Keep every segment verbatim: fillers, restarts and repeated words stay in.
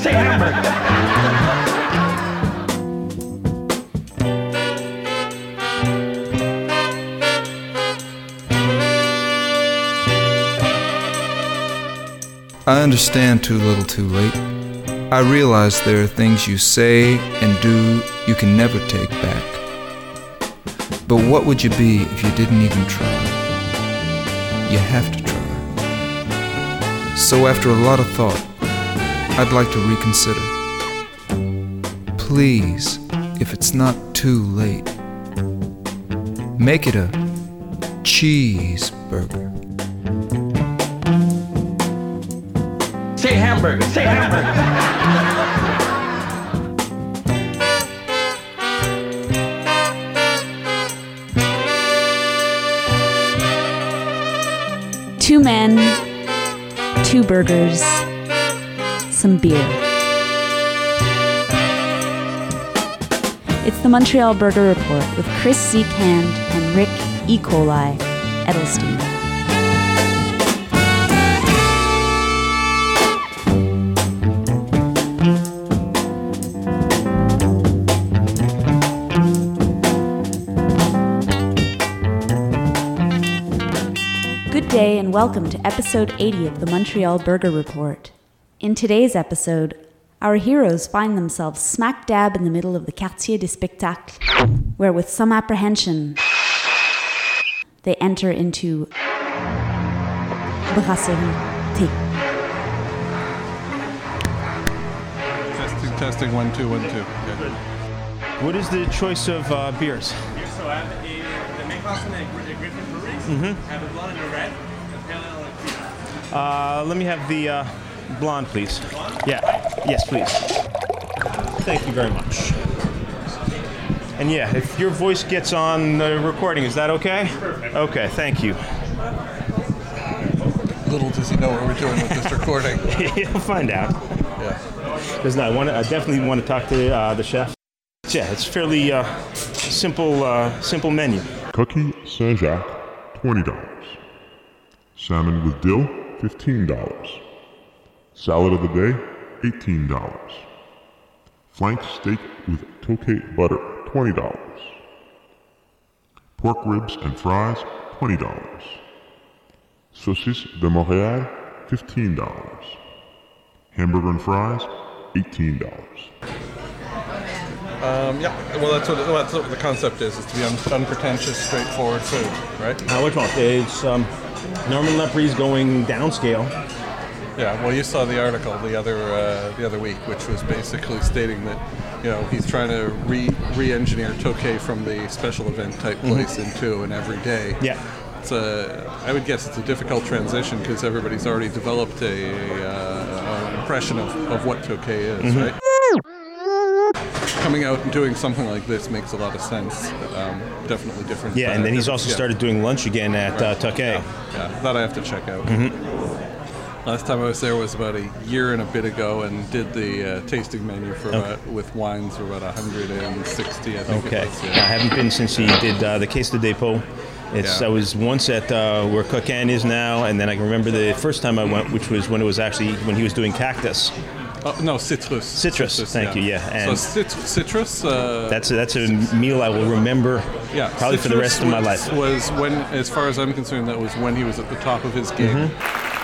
Say hamburger. I understand too little too late. I realize there are things you say and do you can never take back. But what would you be if you didn't even try? You have to try. So after a lot of thought, I'd like to reconsider. Please, if it's not too late, make it a cheeseburger. Say hamburger. Say hamburger. Two men, two burgers, some beer. It's the Montreal Burger Report with Chris Seekhand and Rick E. coli Edelstein. Good day and welcome to episode eighty of the Montreal Burger Report. In today's episode, our heroes find themselves smack dab in the middle of the Quartier des Spectacles, where with some apprehension, they enter into Brasserie T. Testing, testing, one, two, one, two. Okay. What is the choice of uh, beers? So I have a, the main class and a Griffin Breweries. Mm-hmm. I have a blonde and a red. A pale ale and a cream. Uh, let me have the uh, blonde, please. Blonde? Yeah. Yes, please. Thank you very much. And yeah, if your voice gets on the recording, is that okay? Perfect. Okay, thank you. Little does he know what we're doing with this recording. You'll find out. Yeah. Because I want, I definitely want to talk to uh, the chef. Yeah, it's fairly uh, simple, uh, simple menu. Cookie Saint-Jacques, twenty dollars. Salmon with dill, fifteen dollars. Salad of the day, eighteen dollars. Flank steak with tokay butter, twenty dollars. Pork ribs and fries, twenty dollars. Saucisse de Montréal, fifteen dollars. Hamburger and fries, eighteen dollars. Um, yeah, well, that's what, well, that's what the concept is, is to be un- unpretentious, straightforward food, right? Uh, which one? It's um, Norman Leprie's going downscale. Yeah, well, you saw the article the other uh, the other week, which was basically stating that, you know, he's trying to re re-engineer Tokay from the special event type place mm-hmm. into an everyday. Yeah. It's a, I would guess it's a difficult transition because everybody's already developed a, uh, an impression of, of what Tokay is, mm-hmm. right? Coming out and doing something like this makes a lot of sense. Um, definitely different. Yeah, and then he's also yeah. started doing lunch again at right. uh, Tokay. Yeah, yeah, that I have to check out. Mm-hmm. Last time I was there was about a year and a bit ago, and did the uh, tasting menu for okay. about, with wines for about one hundred sixty. I think okay, it was, yeah. I haven't been since he did uh, the Caisse de Dépôt. It's yeah. I was once at uh, where Coquin is now, and then I can remember the first time I went, which was when it was actually when he was doing Cactus. Oh, no, citrus. Citrus, citrus thank yeah. you, yeah. And so cit- citrus. Uh, that's a, that's a meal I will remember. Yeah, probably for the rest of my life. Was when, as far as I'm concerned, that was when he was at the top of his game. Mm-hmm.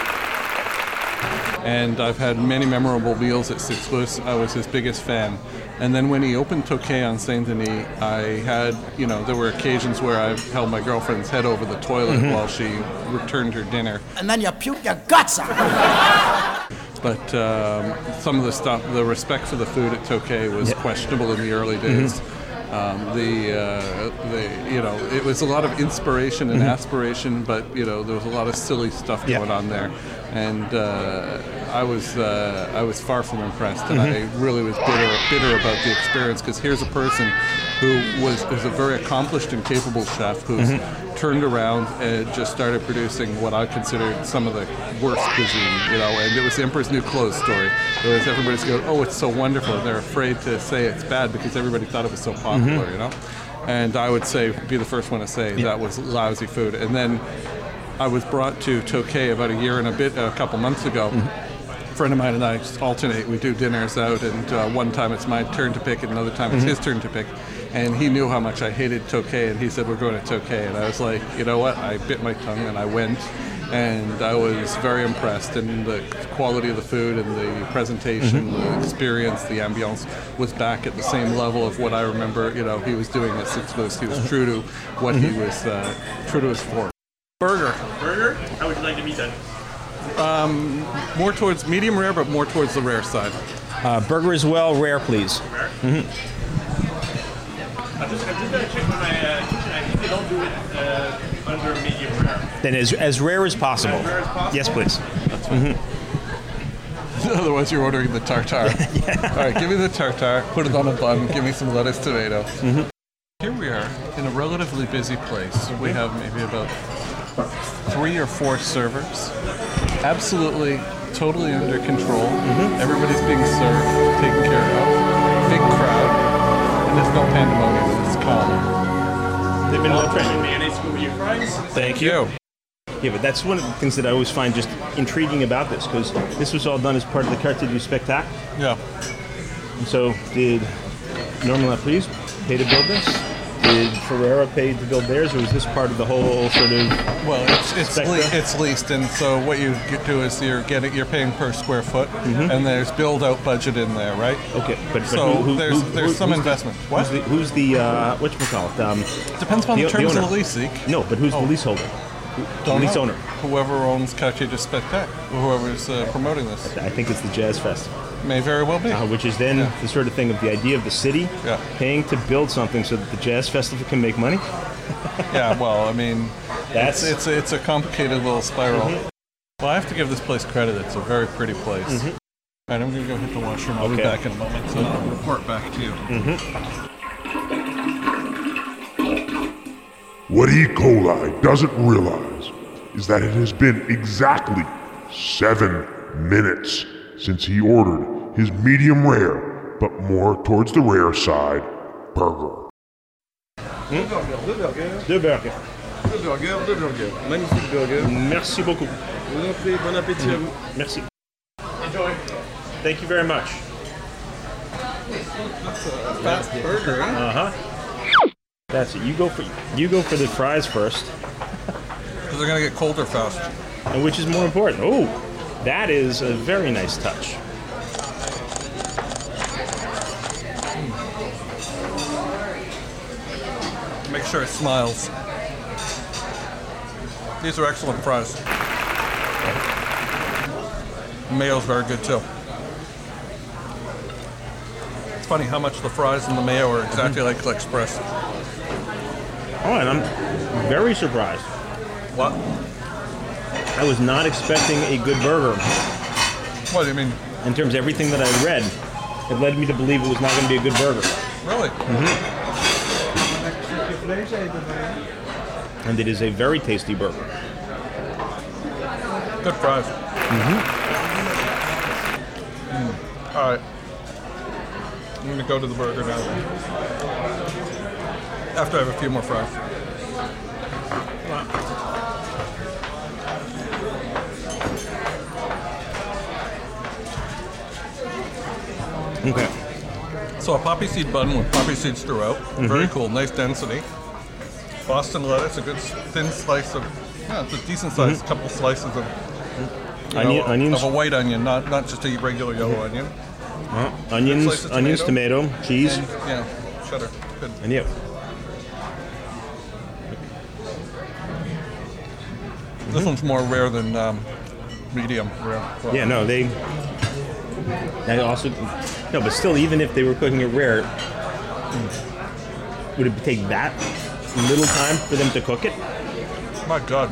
And I've had many memorable meals at Citrus. I was his biggest fan. And then when he opened Tokay on Saint Denis, I had, you know, there were occasions where I held my girlfriend's head over the toilet mm-hmm. while she returned her dinner. And then you puke your guts out. But um, some of the stuff, the respect for the food at Tokay was yeah. questionable in the early days. Mm-hmm. Um, the, uh, the, you know, it was a lot of inspiration and mm-hmm. aspiration, but, you know, there was a lot of silly stuff yeah. going on there. And uh, I was uh, I was far from impressed, and mm-hmm. I really was bitter bitter about the experience, because here's a person who was, was a very accomplished and capable chef who's mm-hmm. turned around and just started producing what I considered some of the worst cuisine, you know, and it was the Emperor's New Clothes story. It was everybody's going, oh, it's so wonderful, and they're afraid to say it's bad because everybody thought it was so popular, mm-hmm. you know. And I would say, be the first one to say yeah. that was lousy food. And then I was brought to Tokay about a year and a bit, a couple months ago, mm-hmm. friend of mine and I alternate. We do dinners out, and uh, one time it's my turn to pick, and another time it's his turn to pick. And he knew how much I hated Tokay, and he said, we're going to Tokay. And I was like, you know what? I bit my tongue, and I went. And I was very impressed, and the quality of the food and the presentation, mm-hmm. the experience, the ambiance was back at the same level of what I remember, you know, he was doing at Six Moose. He was true to what mm-hmm. he was, uh, true to his form. Burger. Burger? How would you like to meet that? Um, more towards medium rare, but more towards the rare side. Uh, burger as well, rare, please. Rare? Mm-hmm. I'm just, I'm just going to check with my uh, kitchen. I think they don't do it uh, under medium rare. Then as, as rare as possible. As rare as possible? Yes, please. Mm-hmm. Otherwise, you're ordering the tartare. Yeah. All right, give me the tartare, put it on a bun, give me some lettuce, tomato. Mm-hmm. Here we are in a relatively busy place. We have maybe about three or four servers. Absolutely, totally under control. Mm-hmm. Everybody's being served, taken care of. Big crowd. And there's no pandemonium. It's calm. They've been well trained. Mayonnaise over your fries. Thank you. Yeah, but that's one of the things that I always find just intriguing about this, because this was all done as part of the Quartier du Spectacle. Yeah. And so, did Norman Laprise pay to build this? Did Ferrera pay to build theirs, or was this part of the whole sort of? Well, it's it's, le- it's leased, and so what you do is you're getting you're paying per square foot, mm-hmm. and there's build out budget in there, right? Okay, but, but so who, who, there's who, there's who, some who's investment. The, what? Who's the, who's the uh, whatchamacallit? Um, Depends on the, the terms the of the lease, Zeke. No, but who's oh. the leaseholder? Don't lease know. owner. Whoever owns Quartier du Spectacle, whoever's uh, promoting this. I think it's the Jazz Festival. May very well be. Uh, which is then yeah. the sort of thing of the idea of the city yeah. paying to build something so that the Jazz Festival can make money. Yeah, well, I mean, that's it's it's, it's a complicated little spiral. Mm-hmm. Well, I have to give this place credit. It's a very pretty place. Mm-hmm. All right, I'm going to go hit the washroom. I'll okay. be back in a moment, so I'll report back to you. Mm-hmm. What E. coli doesn't realize is that it has been exactly seven minutes since he ordered his medium rare, but more towards the rare side, burger. Deux burgers, deux burgers. Deux burgers. Deux burgers, deux burgers. Magnifique burger. Merci beaucoup. Vous en prie, bon appétit à vous. Merci. Enjoy. Thank you very much. That's a fast burger, huh? Uh-huh. That's it. You go for you go for the fries first. Because they're gonna get colder fast. And which is more important? Oh, that is a very nice touch. Make sure it smiles. These are excellent fries. Mayo's very good too. It's funny how much the fries and the mayo are exactly mm-hmm. like L'Express. Oh, and I'm very surprised. What? I was not expecting a good burger. What do you mean? In terms of everything that I read, it led me to believe it was not going to be a good burger. Really? Mm-hmm. And it is a very tasty burger. Good fries. Mm-hmm. Mm. All right. I'm going to go to the burger now. After I have a few more fries. Okay. So a poppy seed bun with poppy seeds throughout. Mm-hmm. Very cool. Nice density. Boston lettuce, a good thin slice of, yeah, it's a decent sized mm-hmm. couple slices of, you Onion, know, onions. of a white onion, not not just a regular yellow mm-hmm. onion. Uh, onions, onions, tomato, tomato cheese. And, yeah, cheddar. Good. And yeah. This mm-hmm. one's more rare than um, medium rare. Well, yeah, no, they. I also no, but still, even if they were cooking it rare, would it take that little time for them to cook it? My God,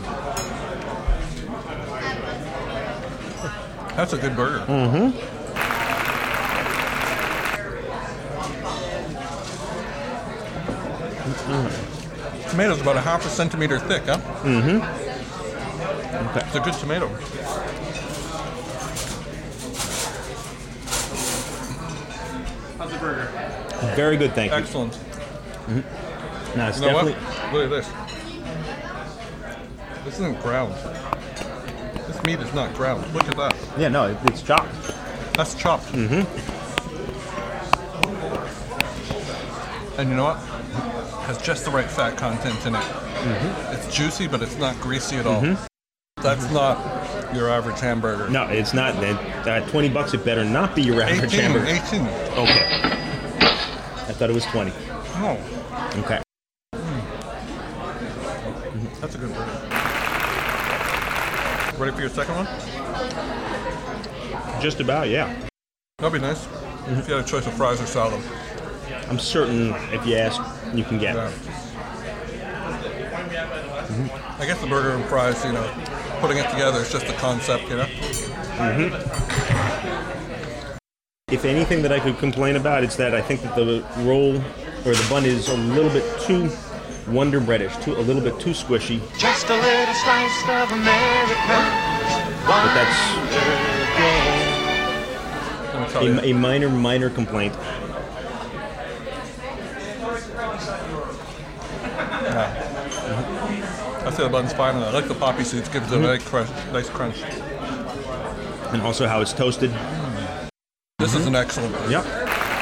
that's a good burger. Mm-hmm. Mm-hmm. Tomato's about a half a centimeter thick, huh? Mm-hmm. Okay. It's a good tomato. How's the burger? Very good, thank you. Excellent. Mm-hmm. No, it's you know definitely. What? Look at this. This isn't ground. This meat is not ground. Look at that. Yeah, no, it, it's chopped. That's chopped. Mm-hmm. And you know what? It has just the right fat content in it. Mm-hmm. It's juicy, but it's not greasy at all. Mm-hmm. That's not your average hamburger. No, it's not. That uh, twenty bucks, it better not be your average eighteen, hamburger. eighteen. Okay. I thought it was twenty. Oh. Okay. Mm. That's a good burger. Ready for your second one? Just about, yeah. That'd be nice. Mm-hmm. If you had a choice of fries or salad. I'm certain if you ask, you can get. Yeah. Mm-hmm. I guess the burger and fries, you know, putting it together is just a concept, you know? Mm-hmm. If anything that I could complain about, it's that I think that the roll or the bun is a little bit too Wonder Breadish, too, a little bit too squishy. Just a little slice of America. But that's a, a minor, minor complaint. Yeah. I say the bun's fine, and I like the poppy seeds. Gives it a nice crunch. Nice crunch. And also how it's toasted. This mm-hmm. is an excellent burger. Yep.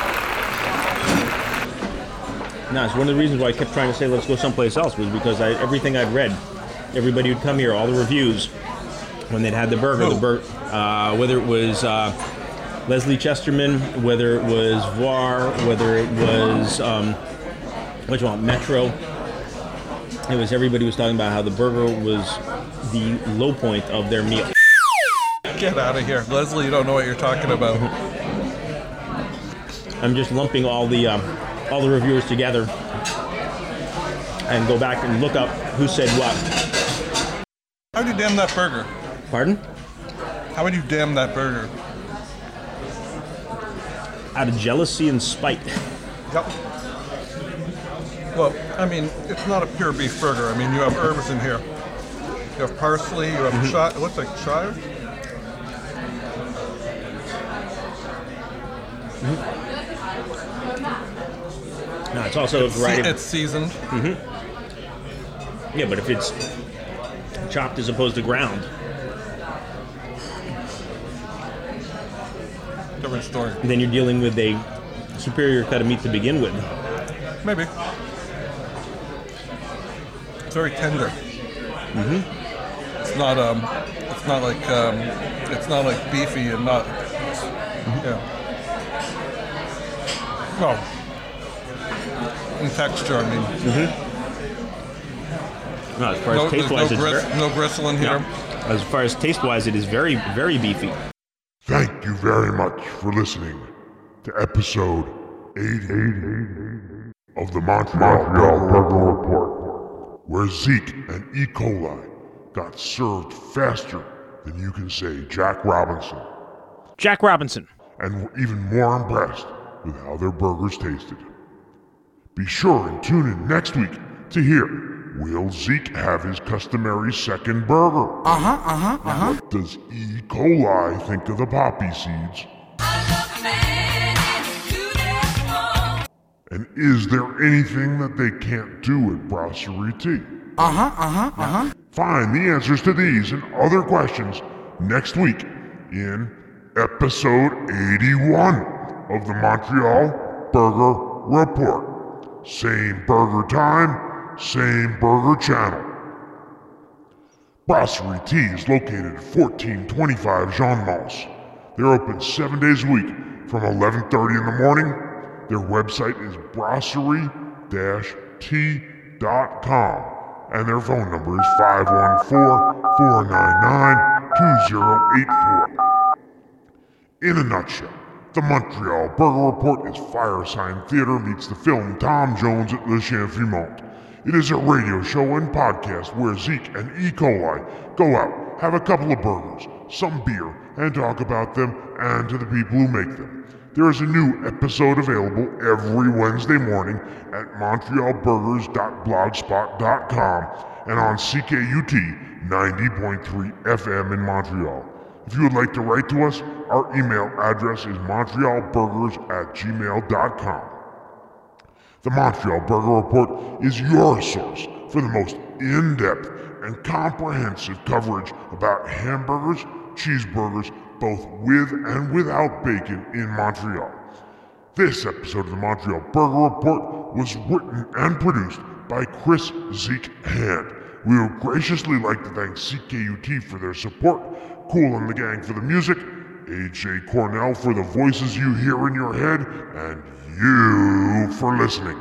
No, it's one of the reasons why I kept trying to say let's go someplace else was because I, everything I'd read, everybody would come here, all the reviews, when they'd had the burger, oh. the bur- uh, whether it was uh, Leslie Chesterman, whether it was Voir, whether it was um, which one, Metro. It was everybody was talking about how the burger was the low point of their meal. Get out of here, Leslie! You don't know what you're talking about. I'm just lumping all the um, all the reviewers together and go back and look up who said what. How would you damn that burger? Pardon? How would you damn that burger? Out of jealousy and spite. Yep. Well, I mean, it's not a pure beef burger. I mean, you have herbs in here. You have parsley, you have mm-hmm. chive. It looks like chive. Mm-hmm. No, it's also it's a variety. Se- it's seasoned. Mm-hmm. Yeah, but if it's chopped as opposed to ground. Different story. Then you're dealing with a superior cut of meat to begin with. Maybe. It's very tender. Mm-hmm. It's not um. It's not like um. It's not like beefy and not. Mm-hmm. Yeah. No. In texture, I mean. Mm-hmm. No, as far as no, taste-wise, no it's gris- very, no gristle in here. No. As far as taste-wise, it is very, very beefy. Thank you very much for listening to episode eighty of the Montreal Burger Report, where Zeke and E. coli got served faster than you can say Jack Robinson. Jack Robinson. And were even more impressed with how their burgers tasted. Be sure and tune in next week to hear, will Zeke have his customary second burger? Uh-huh, uh-huh, uh-huh. What does E. coli think of the poppy seeds? And is there anything that they can't do at Brasserie T? Uh-huh, uh-huh, uh-huh. Find the answers to these and other questions next week in episode eighty-one of the Montreal Burger Report. Same burger time, same burger channel. Brasserie T is located at fourteen twenty-five Jean Mance. They're open seven days a week from eleven thirty in the morning. Their website is brasserie dash t dot com and their phone number is five one four, four nine nine, two zero eight four. In a nutshell, the Montreal Burger Report is Firesign Theater meets the film Tom Jones at Le Chien Fumant. It is a radio show and podcast where Zeke and E. coli go out, have a couple of burgers, some beer, and talk about them and to the people who make them. There is a new episode available every Wednesday morning at montreal burgers dot blogspot dot com and on C K U T ninety point three F M in Montreal. If you would like to write to us, our email address is montreal burgers at gmail dot com. The Montreal Burger Report is your source for the most in-depth and comprehensive coverage about hamburgers, cheeseburgers, both with and without bacon, in Montreal. This episode of the Montreal Burger Report was written and produced by Chris Zeke Hand. We would graciously like to thank C K U T for their support, Kool and the Gang for the music, A J Cornell for the voices you hear in your head, and you for listening.